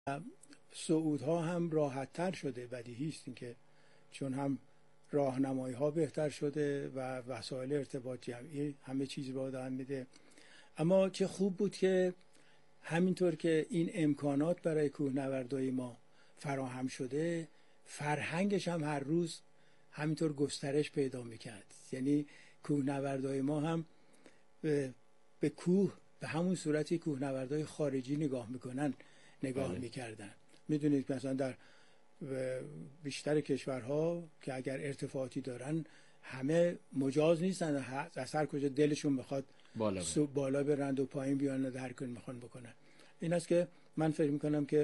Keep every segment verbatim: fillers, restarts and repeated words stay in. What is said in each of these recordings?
صعودها هم راحت تر شده، بدیهی است این که چون هم راهنمایی ها بهتر شده و وسایل ارتباط جمعی همه چیز رو آدم میده. اما چه خوب بود که همینطور که این امکانات برای کوهنوردای ما فراهم شده، فرهنگش هم هر روز همینطور گسترش پیدا میکرد. یعنی کوهنوردای ما هم به, به کوه به همون صورتی کوهنوردای خارجی نگاه میکنن نگاه بله. میکردن. میدونید مثلا در بیشتر کشورها که اگر ارتفاعاتی دارن همه مجاز نیستن از هر کجا دلشون بخواد بالا, بالا برند و پایین بیان و هر کاری میخوان بکنن. این است که من فکر میکنم که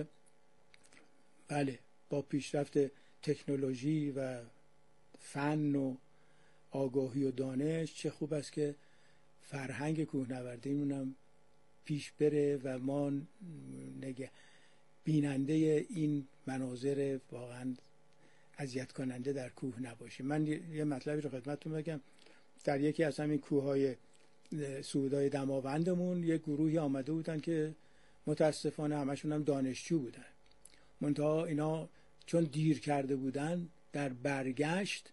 بله با پیشرفت تکنولوژی و فن و آگاهی و دانش چه خوب است که فرهنگ کوهنوردیمون هم پیش بره و ما نگه بیننده این مناظر واقعا اذیت کننده در کوه نباشیم. من یه مطلبی رو خدمتتون بگم. در یکی از همین کوههای صعودهای دماوندمون یه گروهی آمده بودن که متاسفانه همشون هم دانشجو بودن. منتها اینا چون دیر کرده بودن در برگشت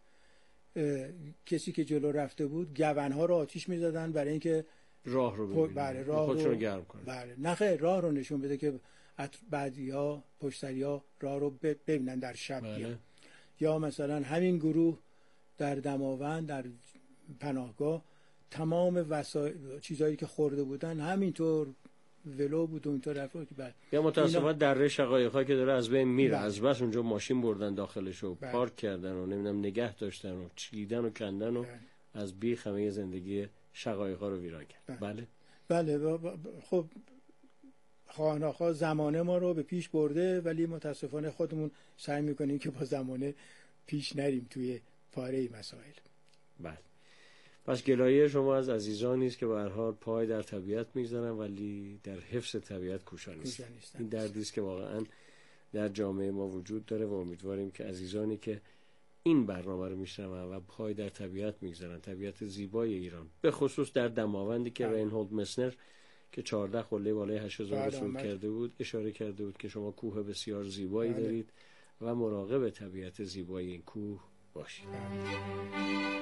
کسی که جلو رفته بود گونها رو آتیش می‌زدن برای اینکه راه رو ببینن، بله راه خودشون رو گرم کنن. بله نه خیر، راه رو نشون بده که بعدیا پشتریا راه رو ببینن در شب. بله. یا مثلا همین گروه در دماوند در پناهگاه تمام وسایل چیزایی که خورده بودن همینطور ولو بود اونطور رفت که بعد یا متاسفانه دره شقایق‌ها که داره از بین میره، بله. از بس اونجا ماشین بردن داخلش و بله. پارک کردن و نمیدونم نگه داشتن و چیدن و کندن و بله. از بیخ همه زندگی شقایق‌ها رو ویران کرد. بله بله, بله. خب خواهناخواه زمانه ما رو به پیش برده، ولی متاسفانه خودمون سعی میکنیم که با زمانه پیش نریم توی پاره مسائل. بله. پس گلایه شما از عزیزانی است که به هر حال پای در طبیعت میگذارن ولی در حفظ طبیعت کوشا نیستن. این دردی است که واقعا در جامعه ما وجود داره و امیدواریم که عزیزانی که این برنامه رو میشنون و پای در طبیعت میگذارن، طبیعت زیبای ایران، به خصوص در دماوندی که رینهولد مسنر که چهارده قله بالای هشت هزار صعود کرده بود اشاره کرده بود که شما کوه بسیار زیبایی بله. دارید و مراقب طبیعت زیبای این کوه باشید. بله.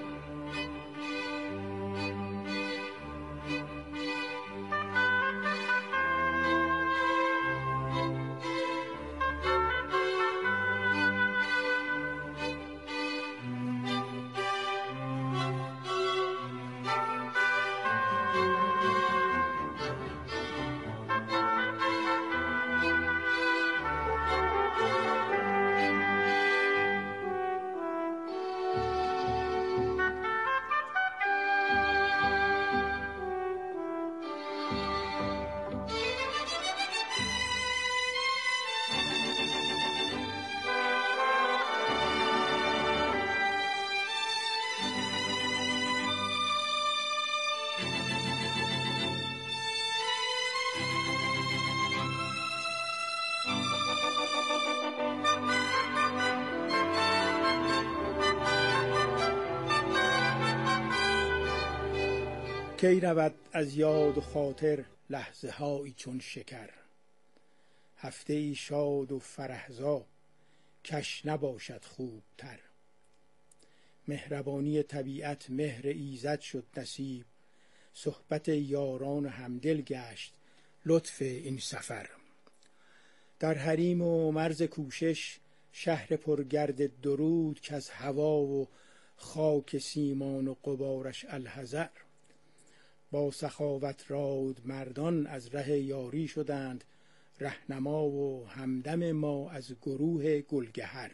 کی رود از یاد و خاطر لحظه هایی چون شکر، هفته ای شاد و فرحزا کش نباشد خوب تر. مهربانی طبیعت مهر ایزد شد نصیب، صحبت یاران همدل گشت لطف این سفر. در حریم و مرز کوشش شهر پرگرد درود، که از هوا و خاک سیمان و غبارش الحذر. با سخاوت راد مردان از ره یاری شدند، رهنما و همدم ما از گروه گلگهر.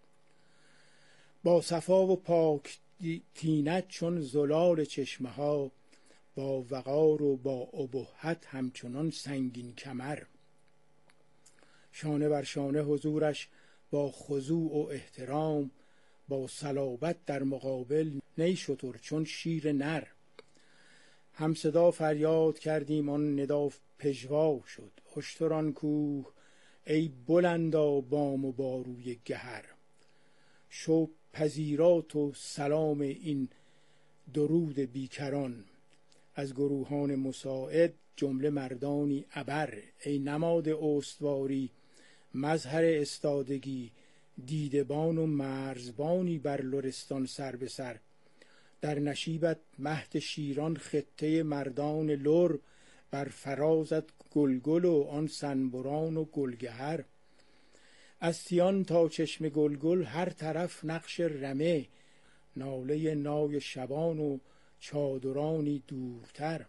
با صفا و پاک طینت چون زلال چشمه ها، با وقار و با ابهت همچنان سنگین کمر. شانه بر شانه حضورش با خضوع و احترام، با صلابت در مقابل نی شتر چون شیر نر. هم صدا فریاد کردیم آن ندا پژوا شد، اشتران کوه ای بلندا بام و باروی گهر. شو پذیرات و سلام این درود بیکران، از گروهان مساعد جمله مردانی ابر. ای نماد استواری مظهر استادگی، دیدبان و مرزبانی بر لرستان سر به سر. در نشیبت مهد شیران خطه مردان لر، بر فرازت گلگل و آن سنبران و گلگهر. از سیان تا چشم گلگل هر طرف نقش رمه، ناله نای شبان و چادرانی دورتر.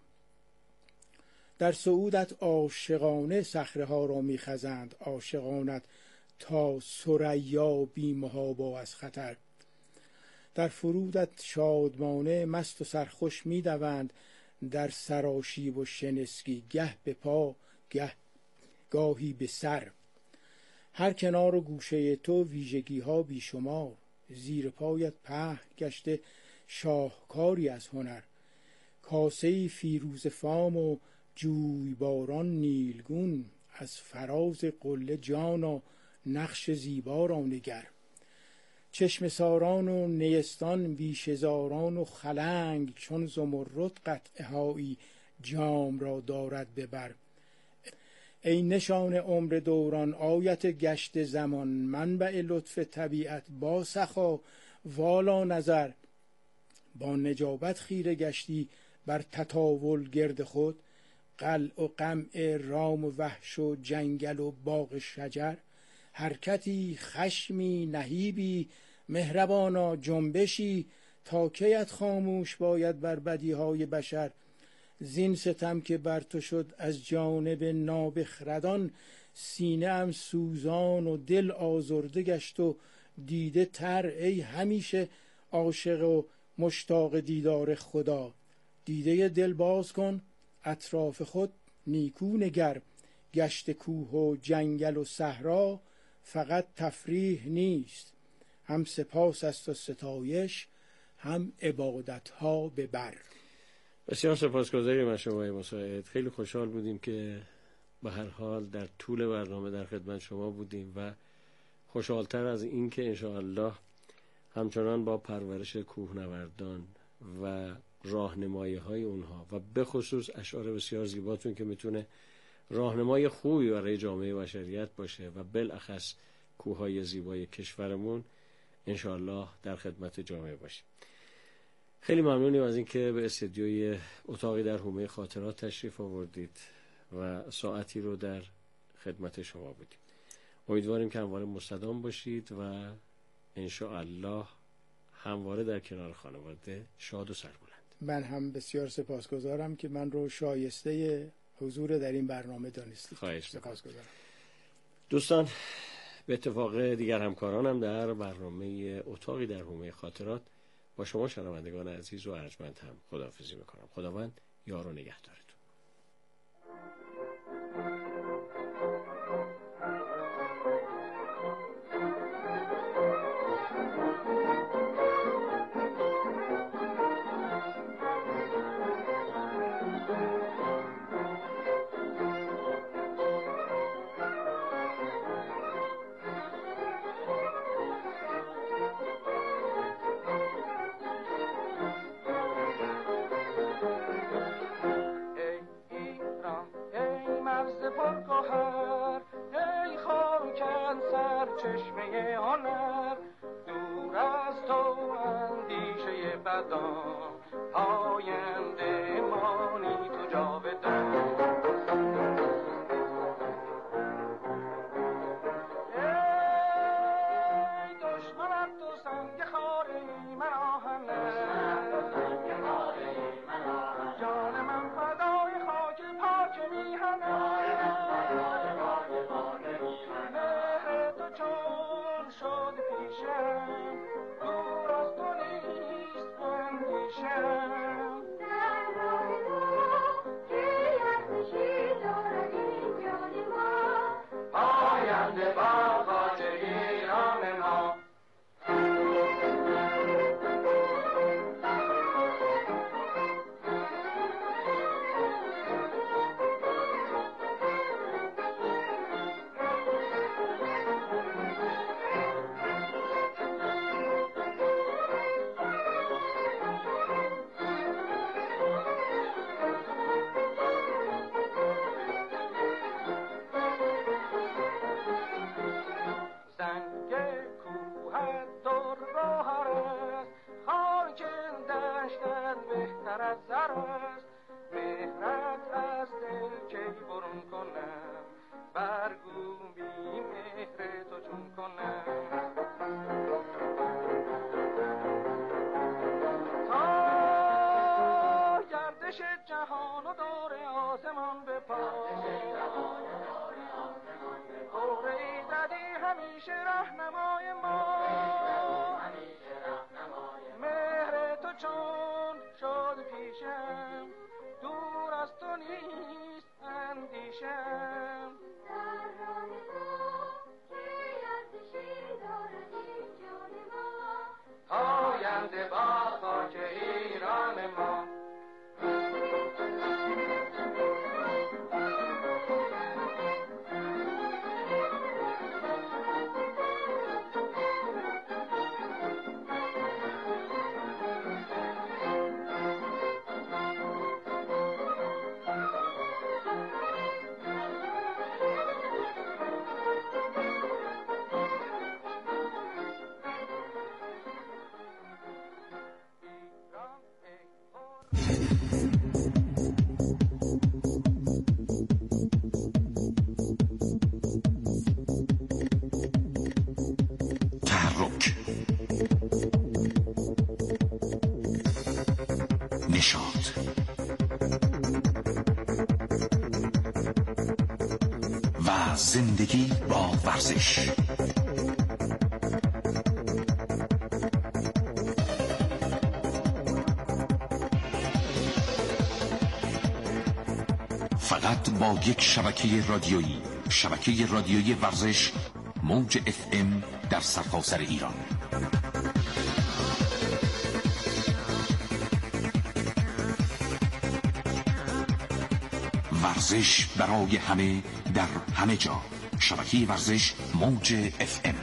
در صعودت عاشقانه صخره ها را می خزند، عاشقانت تا ثریا بی محابا از خطر. در فرودت شادمانه مست و سرخوش می دوند، در سراشیب و شنسکی گه به پا گه گاهی به سر. هر کنار و گوشه تو ویژگی ها بیشمار، زیر پایت پهن گشته شاهکاری از هنر. کاسه فیروز فام و جویباران نیلگون، از فراز قله جانا نقش زیبا را نگر. چشم ساران و نیستان بیشزاران و خلنگ، چون زمرد قطعه هایی جام را دارد ببر. ای نشان عمر دوران آیت گشت زمان، منبع لطف طبیعت با سخا والا نظر. با نجابت خیره گشتی بر تطاول گرد خود، قلع و قمع رام و وحش و جنگل و باغ شجر. حرکتی خشمی نهیبی مهربانا جنبشی، تا کیت خاموش باید بر بدیهای بشر. زین ستم که بر تو شد از جانب نابخردان، سینه ام سوزان و دل آزرده گشت و دیده تر. ای همیشه عاشق و مشتاق دیدار خدا، دیده دل باز کن اطراف خود نیکو نگر. گشت کوه و جنگل و صحرا فقط تفریح نیست، هم سپاس است و ستایش، هم عبادت ها به بر. بسیار سپاسگزاریم از شما مساعد. خیلی خوشحال بودیم که به هر حال در طول برنامه در خدمت شما بودیم و خوشحالتر از این که انشاءالله همچنان با پرورش کوهنوردان و راهنمایی های اونها و به خصوص اشعار بسیار زیباتون که میتونه راهنمای خوبی برای جامعه بشریت باشه و بالاخص کوههای زیبای کشورمون، انشاءالله در خدمت جامعه باشیم. خیلی ممنونیم از اینکه به استدیوی اتاقی در حومه خاطرات تشریف آوردید و ساعتی رو در خدمت شما بودیم. امیدواریم که همواره مستدام باشید و انشاءالله همواره در کنار خانواده شاد و سربلند. من هم بسیار سپاسگزارم که من رو شایسته حضور در این برنامه دانستید. خواهش سپاسگزارم. دوستان، به اتفاق دیگر همکارانم در برنامه اتاقی در حومه خاطرات با شما شنوندگان عزیز و ارجمند هم خداحافظی میکنم. خداوند یار و نگهدارتون. چشمه هنر دور از تو اندیشه بدان، آینده مانی تو جاودان. ای دشمنت تو سنگ خاره من آهنم، جان من فدای خاک پاک میهنم. چون شد پیشم دور از تو نیست اندیشم. در راه تو که ارزشی دارد این جان ما، آینده با خاک ایران ما. از زر است، مهرت از دل کی برون کنم، برگو بی مهر تو چون کنم. تا گردش جهان و دور آسمان به پا، دوره ای زدی همیشه رهنمای ما، مهر تو چون شد پیشم، دور از تو نیست اندیشم. در راه تو که ارزشی دارد این جان ما، آینده با خاک ایران ما. و زندگی با ورزش. فقط با یک شبکه رادیویی، شبکه رادیویی ورزش، موج اف ام در سرتاسر ایران. ورزش برای همه در همه جا. شبکه ورزش موج اف ام.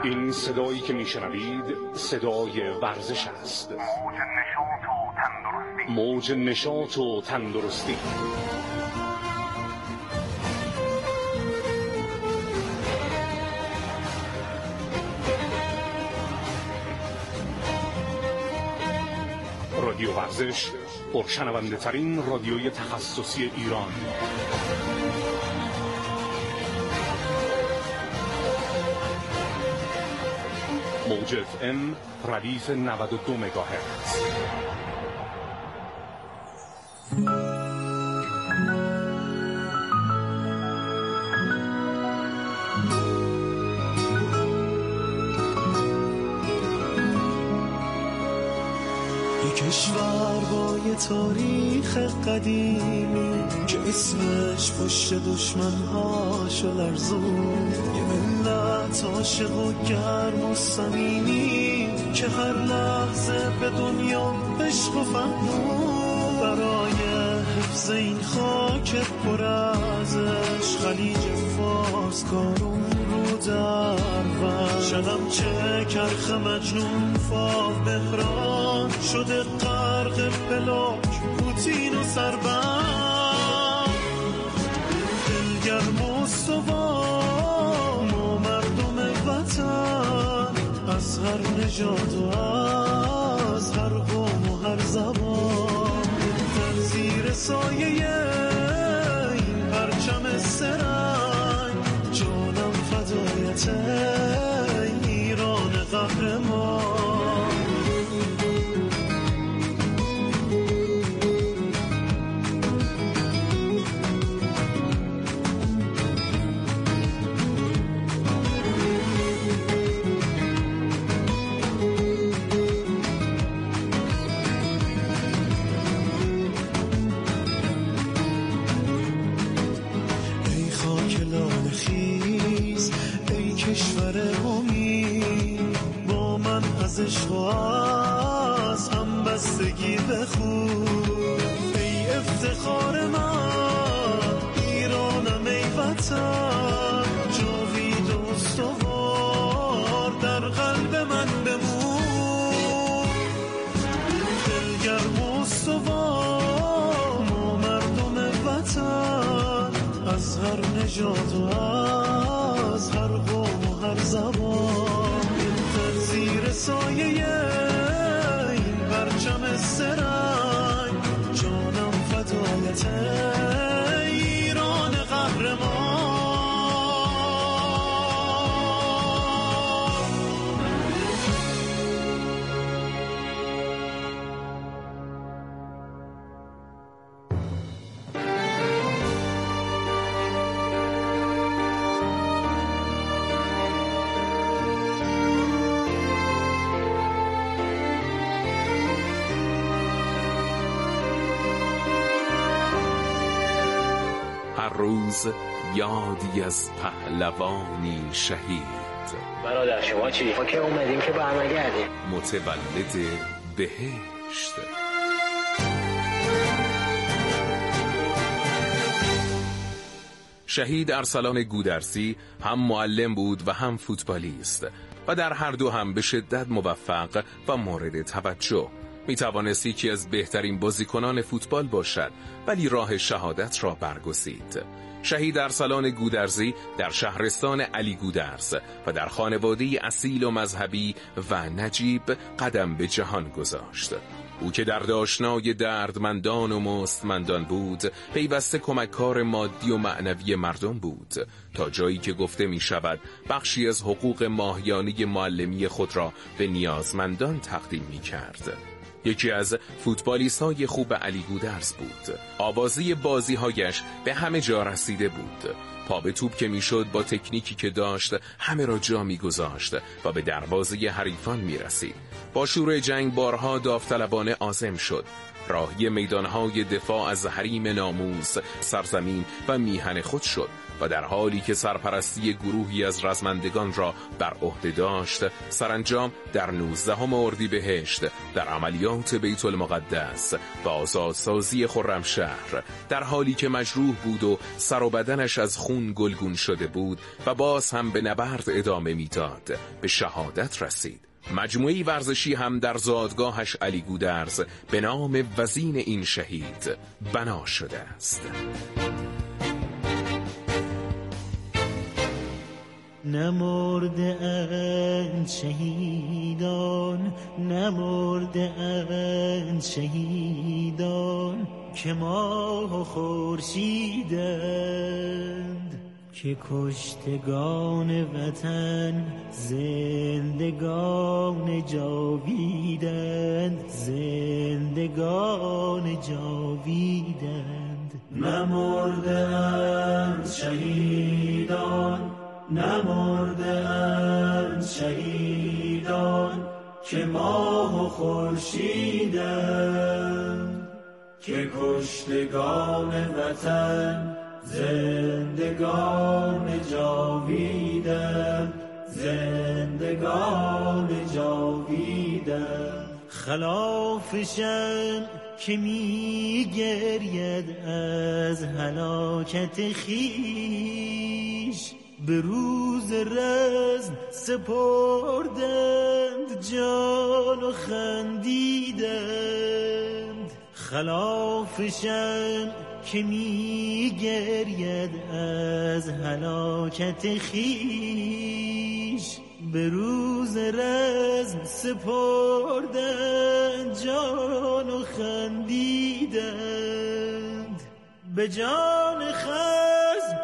این صدایی که میشنوید صدای ورزش است. موج نشاط و تندرستی. رادیو ورزش، پرشنونده ترین رادیوی تخصصی ایران. موج اف ام ردیف نود و دو مگاهرتز. کشور با یه تاریخ قدیمی که اسمش پشت دشمن‌هاشو لرزون، یه ملت عاشق و گرم و صمیمی که هر لحظه به دنیا عشق و فهمون. برای حفظ این خاک پر ازش خلیج فارس کارون رو در شلم چه کرخ مجنون فاو بهران شده غرق پلاک پوتین و سربن. دلگرم و استوان و مردم وطن از هر نژاد و از هر قوم و هر زبان در زیر سایه این پرچم سرنگ جانم فدایت ایران قهرمان. عشق و از همبستگی بخون ای افتخار من ایرانم ای وطن جاوید و استوار در قلب من بمون. دلگرم و استوار و مردم وطن از هر نژاد و از هر قوم و هر زبان زیر سایه این پرچم سرنگ جانم فدایت ایران قهرمان. روز یادی از پهلوانی شهید. برادر شما چی؟ ما که اومدیم که برنگردیم. متولد بهشت. شهید ارسلان گودرزی هم معلم بود و هم فوتبالیست و در هر دو هم به شدت موفق و مورد توجه. می توانست یکی از بهترین بازیکنان فوتبال باشد ولی راه شهادت را برگزید. شهید ارسلان گودرزی در شهرستان علی گودرز و در خانواده اصیل و مذهبی و نجیب قدم به جهان گذاشت. او که در داشنای دردمندان و مستمندان بود پیوسته کمککار مادی و معنوی مردم بود تا جایی که گفته می شود بخشی از حقوق ماهیانه معلمی خود را به نیازمندان تقدیم می کرد. یکی از فوتبالیست‌های خوب علی گودرز بود. آوازه بازی‌هایش به همه جا رسیده بود. پا به توپ که میشد با تکنیکی که داشت همه را جا می‌گذاشت و به دروازه حریفان می‌رسید. با شروع جنگ بارها داوطلبانه عازم شد. راهی میدانهای دفاع از حریم ناموس، سرزمین و میهن خود شد و در حالی که سرپرستی گروهی از رزمندگان را بر عهده داشت، سرانجام در نوزدهم اردیبهشت در عملیات بیت المقدس و آزادسازی خرمشهر، در حالی که مجروح بود و سر و بدنش از خون گلگون شده بود و باز هم به نبرد ادامه میداد، به شهادت رسید. مجموعی ورزشی هم در زادگاهش علی گودرز به نام وزین این شهید بنا شده است. نمرده اند شهیدان، نمرده اند شهیدان که ماه و خورشیدند، که کشتگان وطن زندگان جاویدند، زندگان جاویدند. نمرده اند شهیدان، نمرده اند شهیدان که ماه و خورشیدند، که کشتگان وطن زندگان جاویدند، زندگان جاویدند. خلافشم که می گرید از هلاکت خیش، به روز رزم سپردند جان و خندیدند. خلافشم که می گرید از هلاکت خیش، به روز رزم سپردند جان و خندیدند. به جان خصم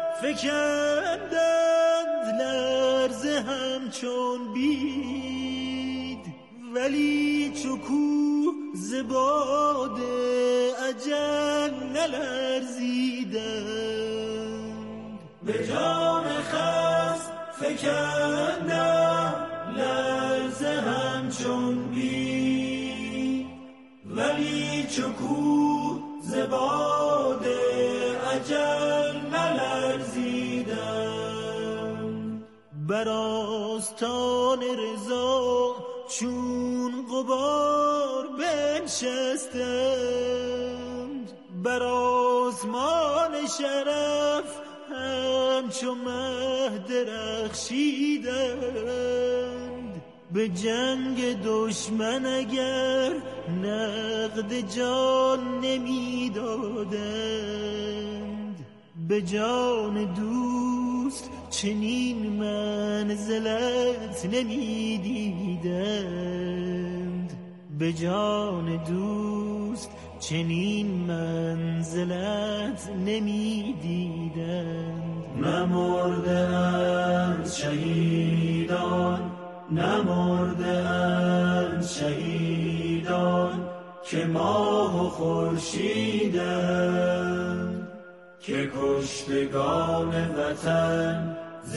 فکندند لرزه همچون بید، ولی چو کوه ز باد اجل نلرزیدند. به جان خصم فکندند لرزه همچون بید، ولی چو کوه ز باد اجل نلرزیدند. بر آستان رضا چون غبار بنشستند، بر آسمان شرف همچو مه درخشیدند. به جنگ دشمن اگر نقد جان نمی دادند، به جان دوست چنین منزلت نمی دیدند. به جان دوست چنین منزلت نمی دیدند. نمرده اند شهیدان، نمرده اند شهیدان که ماه و خورشیدند، که کشتگان وطن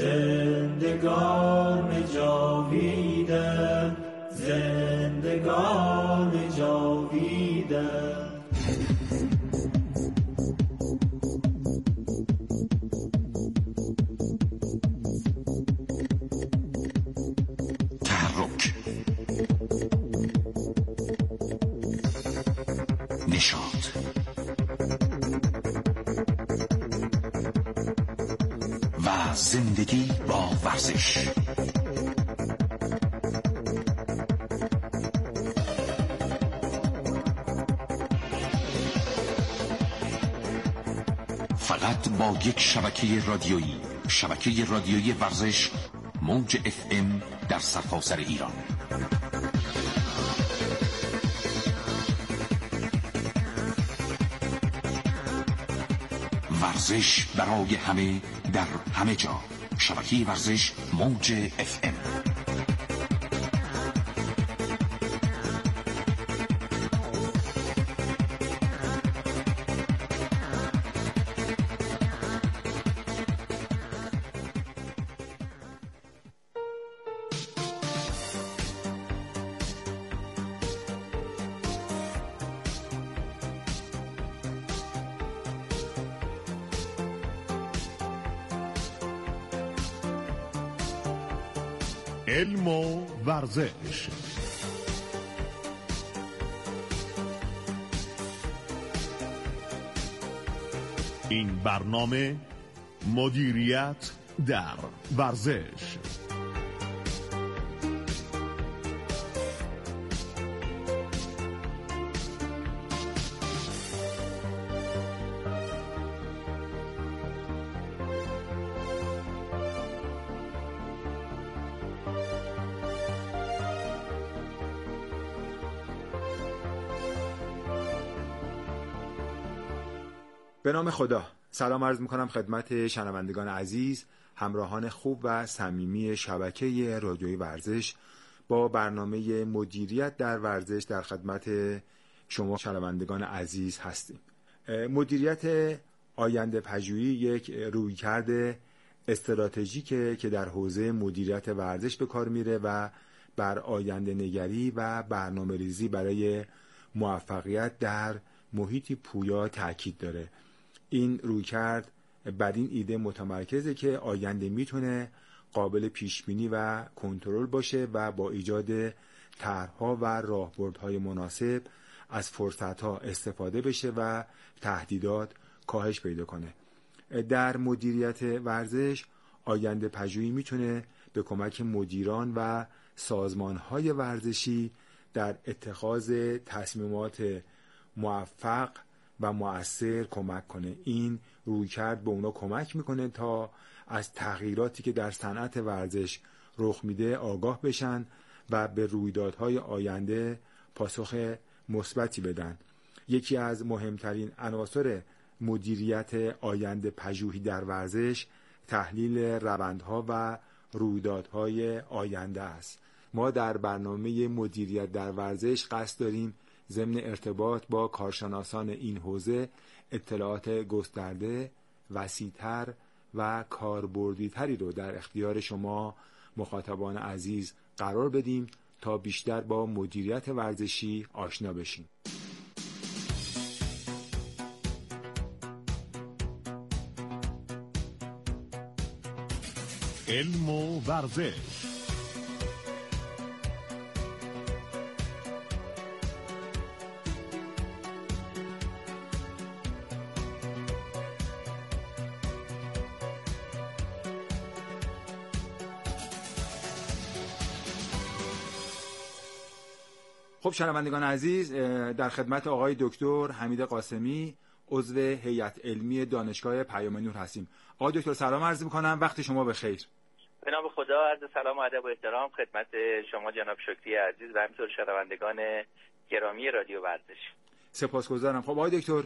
زندگان جاویدند، زندگان جاویدند. تحرک، نشاط، و زندگی با ورزش. فقط با یک شبکه رادیویی، شبکه رادیویی ورزش موج اف ام در سرتاسر ایران. ورزش برای همه در همه جا. شبکه ورزش موج اف ام. علم و ورزش. این برنامه مدیریت در ورزش. به نام خدا، سلام عرض میکنم خدمت شنوندگان عزیز، همراهان خوب و صمیمی شبکه رادیویی ورزش. با برنامه مدیریت در ورزش در خدمت شما شنوندگان عزیز هستیم. مدیریت آینده پژوهی یک رویکرد استراتژیکه که در حوزه مدیریت ورزش به کار میره و بر آینده نگری و برنامه ریزی برای موفقیت در محیطی پویا تاکید داره. این رویکرد بر این ایده متمرکزه که آینده میتونه قابل پیشبینی و کنترل باشه و با ایجاد طرح‌ها و راهبردهای مناسب از فرصت‌ها استفاده بشه و تهدیدات کاهش پیدا کنه. در مدیریت ورزش آینده پژوهی میتونه به کمک مدیران و سازمان‌های ورزشی در اتخاذ تصمیمات موفق و مؤثر کمک کنه. این رویکرد به اونا کمک میکنه تا از تغییراتی که در صنعت ورزش رخ میده آگاه بشن و به رویدادهای آینده پاسخ مثبتی بدن. یکی از مهمترین عناصر مدیریت آینده پژوهی در ورزش تحلیل روندها و رویدادهای آینده است. ما در برنامه مدیریت در ورزش قصد داریم ضمن ارتباط با کارشناسان این حوزه اطلاعات گسترده، وسیع‌تر و کاربردی‌تری رو در اختیار شما مخاطبان عزیز قرار بدیم تا بیشتر با مدیریت ورزشی آشنا بشیم. علم و ورزش. خب شنوندگان عزیز، در خدمت آقای دکتر حمید قاسمی، عضو هیئت علمی دانشگاه پیام نور هستیم. آقای دکتر سلام عرض می‌کنم، وقت شما بخیر. به نام خدا، عرض سلام و ادب و احترام خدمت شما جناب شکری عزیز و همینطور شنوندگان گرامی رادیو ورزش. سپاسگزارم. خب آقای دکتر،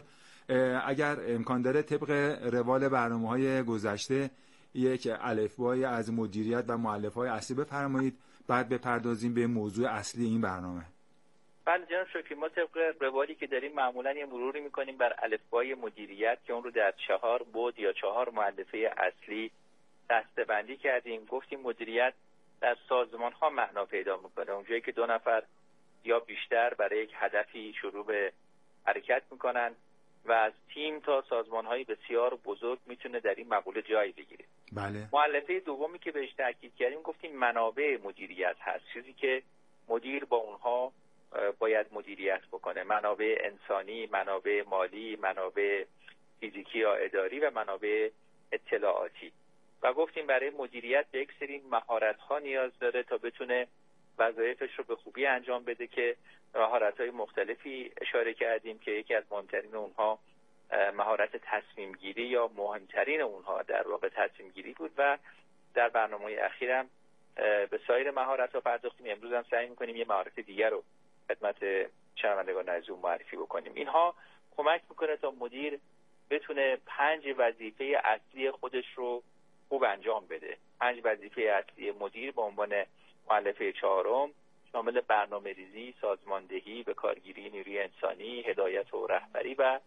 اگر امکان داره طبق روال برنامه‌های گذشته یک الفبای از مدیریت و مؤلفه‌های اصلی بفرمایید، بعد بپردازیم به موضوع اصلی این برنامه. بله جناب شکری، ما طبق روالی که داریم معمولا یه مروری میکنیم بر الفبای مدیریت که اون رو در چهار بعد یا چهار مؤلفه اصلی دسته‌بندی کردیم. گفتیم مدیریت در سازمان ها معنا پیدا میکنه، اونجایی که دو نفر یا بیشتر برای یک هدفی شروع به حرکت میکنن و از تیم تا سازمان های بسیار بزرگ میتونه در این مقوله جای بگیره. بله. مؤلفه دومی که بهش تاکید کردیم گفتیم منابع مدیریت هست، چیزی که مدیر با اونها باید مدیریت بکنه، منابع انسانی، منابع مالی، منابع فیزیکی یا اداری و منابع اطلاعاتی. و گفتیم برای مدیریت به یک سری مهارت‌ها نیاز داره تا بتونه وظایفش رو به خوبی انجام بده که مهارت‌های مختلفی اشاره کردیم که یکی از مهمترین اونها مهارت تصمیم گیری یا مهمترین اونها در واقع تصمیم گیری بود و در برنامه اخیرم به سایر مهارت‌ها پرداختیم. امروز هم سعی می‌کنیم یه مهارت دیگر رو خدمت شنوندگان عزیز معرفی بکنیم. اینها کمک میکنه تا مدیر بتونه پنج وظیفه اصلی خودش رو خوب انجام بده. پنج وظیفه اصلی مدیر به عنوان مؤلفه چهارم شامل برنامه ریزی، سازماندهی، به کارگیری نیروی انسانی، هدایت و رهبری و